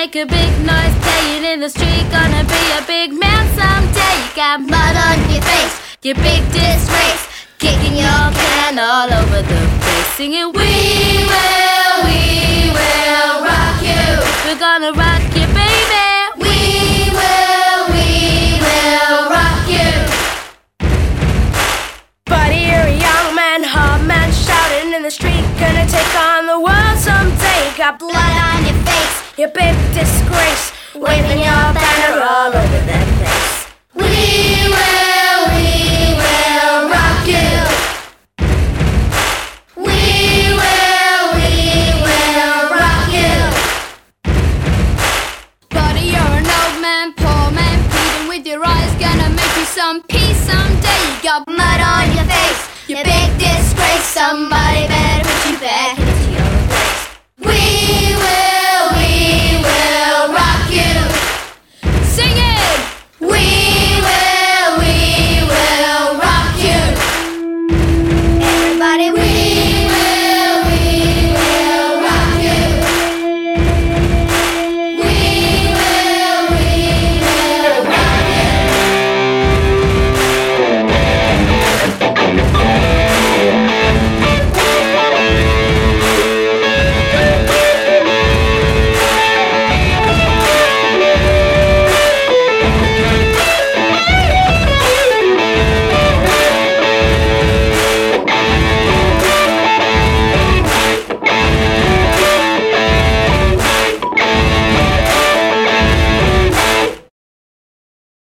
make a big noise, playing in the street. Gonna be a big man someday. You got mud on your face, your big disgrace, kicking your can all over the place, singing we will rock you. We're gonna rock you, baby. We will rock you. Buddy, you're a young man, hard man, shouting in the street, gonna take on the world someday. You got blood on your face, your big disgrace, waving your banner all over that place. We will rock you. We will rock you. Buddy, you're an old man, poor man, pleading with your eyes, gonna make you some peace someday. You got mud on your face, your big disgrace, somebody better